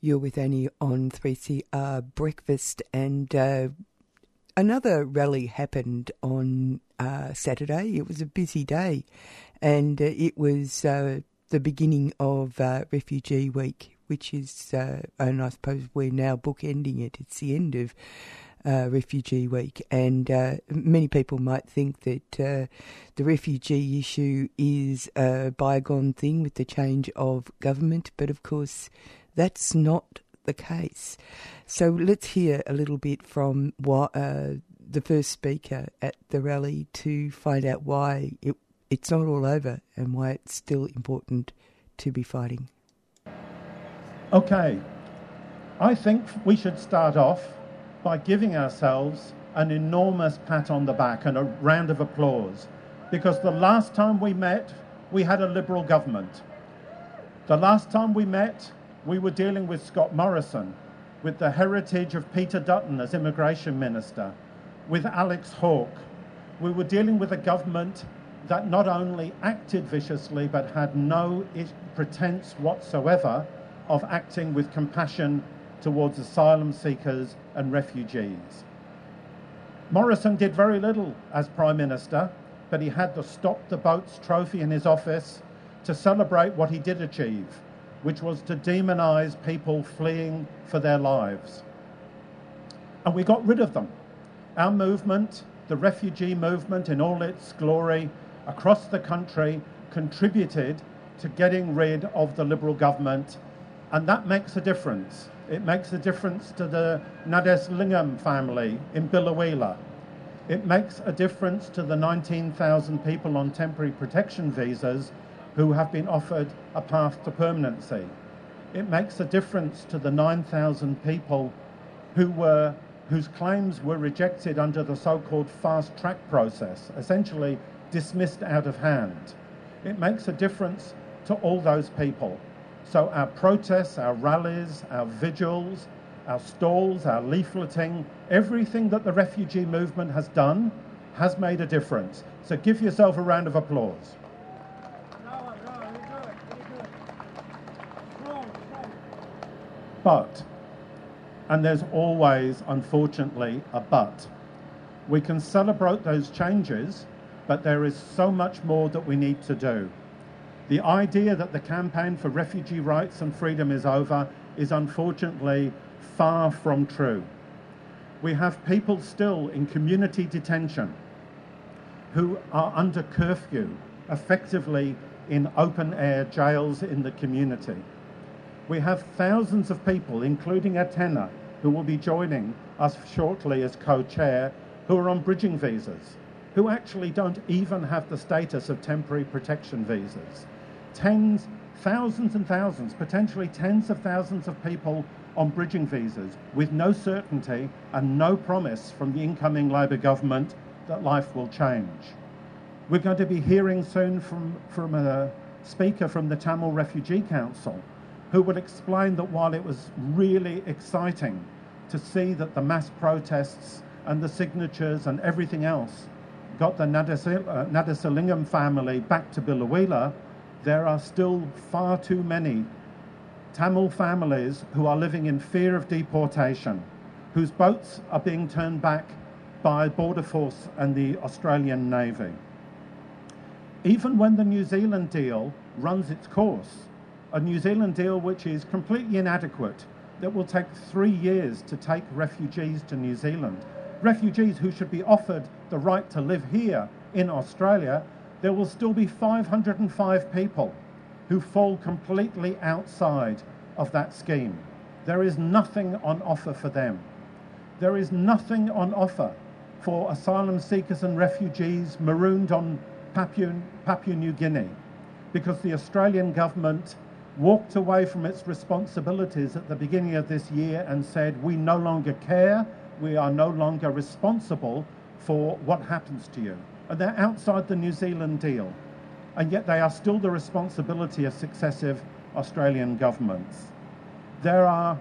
You're with Annie on 3CR Breakfast, and another rally happened on Saturday. It was a busy day, and it was the beginning of Refugee Week, which is, and I suppose we're now bookending it. It's the end of Refugee Week, and many people might think that the refugee issue is a bygone thing with the change of government, but of course that's not the case. So let's hear a little bit from the first speaker at the rally to find out why it's not all over and why it's still important to be fighting. Okay, I think we should start off by giving ourselves an enormous pat on the back and a round of applause, because the last time we met, we had a Liberal government. The last time we met, we were dealing with Scott Morrison, with the heritage of Peter Dutton as Immigration Minister, with Alex Hawke. We were dealing with a government that not only acted viciously but had no pretense whatsoever of acting with compassion towards asylum seekers and refugees. Morrison did very little as Prime Minister, but he had the Stop the Boats trophy in his office to celebrate what he did achieve, which was to demonise people fleeing for their lives. And we got rid of them. Our movement, the refugee movement in all its glory across the country, contributed to getting rid of the Liberal government, and that makes a difference. It makes a difference to the Nadesalingam family in Biloela. It makes a difference to the 19,000 people on temporary protection visas who have been offered a path to permanency. It makes a difference to the 9,000 people whose claims were rejected under the so-called fast-track process, essentially dismissed out of hand. It makes a difference to all those people. So our protests, our rallies, our vigils, our stalls, our leafleting, everything that the refugee movement has done has made a difference. So give yourself a round of applause. But, and there's always, unfortunately, a but, we can celebrate those changes, but there is so much more that we need to do. The idea that the campaign for refugee rights and freedom is over is unfortunately far from true. We have people still in community detention who are under curfew, effectively in open-air jails in the community. We have thousands of people, including Atena, who will be joining us shortly as co-chair, who are on bridging visas, who actually don't even have the status of temporary protection visas. Thousands and thousands, potentially tens of thousands of people on bridging visas with no certainty and no promise from the incoming Labor government that life will change. We're going to be hearing soon from a speaker from the Tamil Refugee Council who will explain that while it was really exciting to see that the mass protests and the signatures and everything else got the Nadesalingam family back to Biloela, there are still far too many Tamil families who are living in fear of deportation, whose boats are being turned back by Border Force and the Australian Navy. Even when the New Zealand deal runs its course, a New Zealand deal which is completely inadequate, that will take 3 years to take refugees to New Zealand, refugees who should be offered the right to live here in Australia, there will still be 505 people who fall completely outside of that scheme. There is nothing on offer for them. There is nothing on offer for asylum seekers and refugees marooned on Papua New Guinea, because the Australian government walked away from its responsibilities at the beginning of this year and said, we no longer care, we are no longer responsible for what happens to you. And they're outside the New Zealand deal. And yet they are still the responsibility of successive Australian governments. There are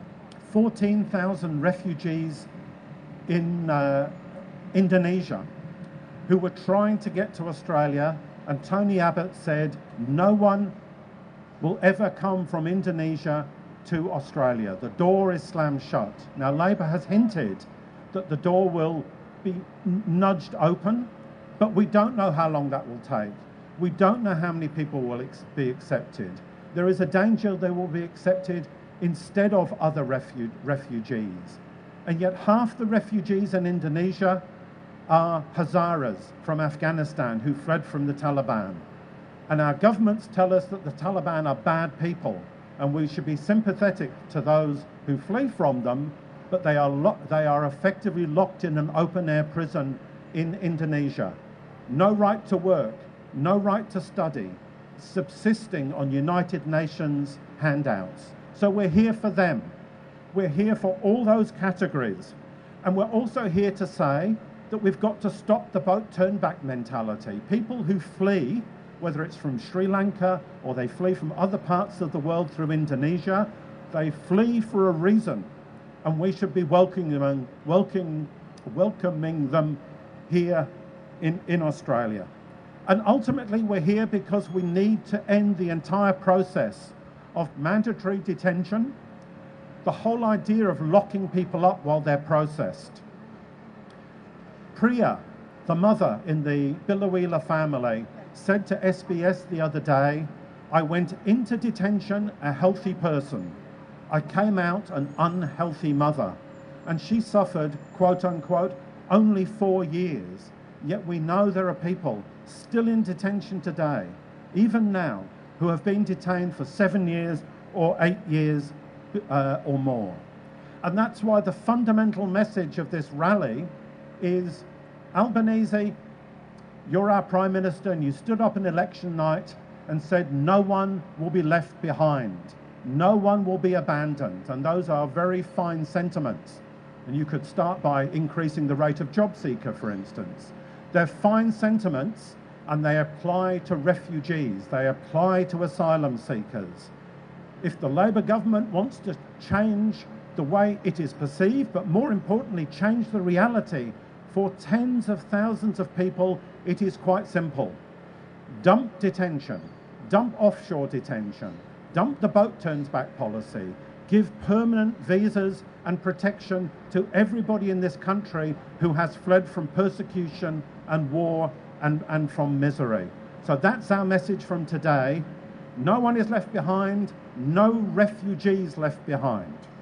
14,000 refugees in Indonesia who were trying to get to Australia, and Tony Abbott said, no one will ever come from Indonesia to Australia. The door is slammed shut. Now, Labor has hinted that the door will be nudged open, but we don't know how long that will take. We don't know how many people will be accepted. There is a danger they will be accepted instead of other refugees. And yet half the refugees in Indonesia are Hazaras from Afghanistan who fled from the Taliban. And our governments tell us that the Taliban are bad people and we should be sympathetic to those who flee from them, but they are effectively locked in an open-air prison in Indonesia. No right to work, no right to study, subsisting on United Nations handouts. So we're here for them. We're here for all those categories. And we're also here to say that we've got to stop the boat turn back mentality. People who flee, whether it's from Sri Lanka or they flee from other parts of the world through Indonesia, they flee for a reason. And we should be welcoming them here in Australia. And ultimately we're here because we need to end the entire process of mandatory detention, the whole idea of locking people up while they're processed. Priya, the mother in the Biloela family, said to SBS the other day, "I went into detention a healthy person. I came out an unhealthy mother." And she suffered, quote unquote, only 4 years. Yet we know there are people still in detention today, even now, who have been detained for 7 years or 8 years or more. And that's why the fundamental message of this rally is, Albanese, you're our Prime Minister and you stood up on election night and said no one will be left behind. No one will be abandoned. And those are very fine sentiments. And you could start by increasing the rate of job seeker, for instance. They're fine sentiments and they apply to refugees. They apply to asylum seekers. If the Labor government wants to change the way it is perceived, but more importantly, change the reality for tens of thousands of people, it is quite simple. Dump detention, dump offshore detention, dump the boat turns back policy, give permanent visas and protection to everybody in this country who has fled from persecution and war and from misery. So that's our message from today. No one is left behind, no refugees left behind.